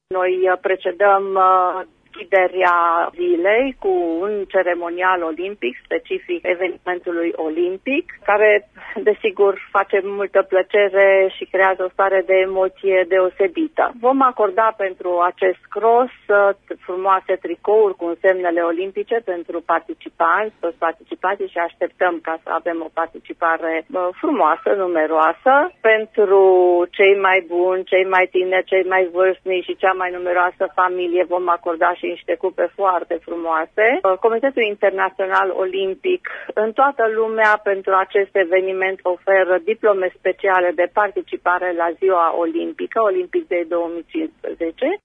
Noi precedăm deschiderea zilei cu un ceremonial olimpic specific evenimentului olimpic, care, desigur, face multă plăcere și creează o stare de emoție deosebită. Vom acorda pentru acest cross frumoase tricouri cu semnele olimpice pentru participanți, toți participanții, și așteptăm ca să avem o participare frumoasă, numeroasă. Pentru cei mai buni, cei mai tineri, cei mai vârstnici și cea mai numeroasă familie vom acorda și niște cupe foarte frumoase. Comitetul Internațional Olimpic în toată lumea pentru acest eveniment oferă diplome speciale de participare la Ziua Olimpică, Olympic Day 2015.